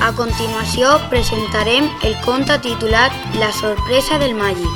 A continuació presentarem el conte titulat La sorpresa del màgic.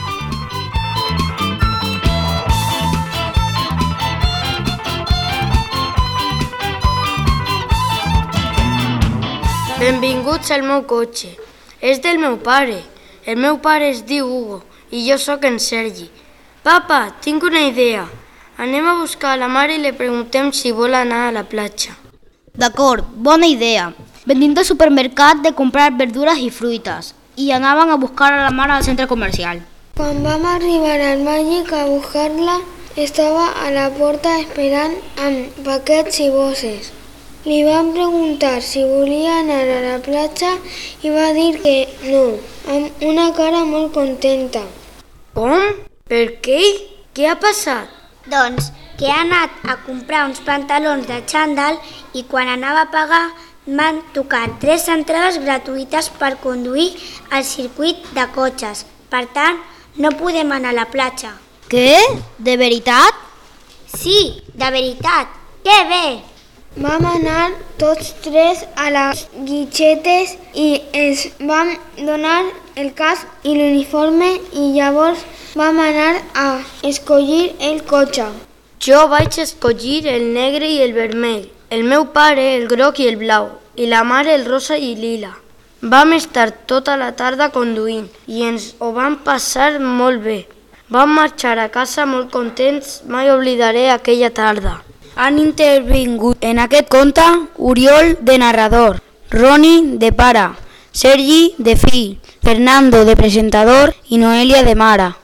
Benvinguts al meu cotxe. És del meu pare. El meu pare es diu Hugo i jo sóc en Sergi. Papa, tinc una idea. Anem a buscar a la mare i li preguntem si vol anar a la platja. D'acord, bona idea. Venim del supermercat de comprar verdures i fruites i anàvem a buscar a la mare al centre comercial. Quan vam arribar al màgic a buscar-la, estava a la porta esperant amb paquets i bosses. Li vam preguntar si volia anar a la platja i va dir que no, amb una cara molt contenta. Com? Per què? Què ha passat? Doncs que ha anat a comprar uns pantalons de xandall i quan anava a pagar m'han tocat 3 entrades gratuïtes per conduir al circuit de cotxes. Per tant, no podem anar a la platja. Què? De veritat? Sí, de veritat. Que bé! Vam anar tots 3 a les guixetes i ens vam donar el casc i l'uniforme i llavors vam anar a escollir el cotxe. Jo vaig escollir el negre i el vermell, el meu pare el groc i el blau, i la mare el rosa i lila. Vam estar tota la tarda conduint i ens ho vam passar molt bé. Vam marxar a casa molt contents, mai oblidaré aquella tarda. Han intervingut en aquest conte Oriol de narrador, Roni de pare, Sergi de fill, Fernando de presentador i Noelia de mare.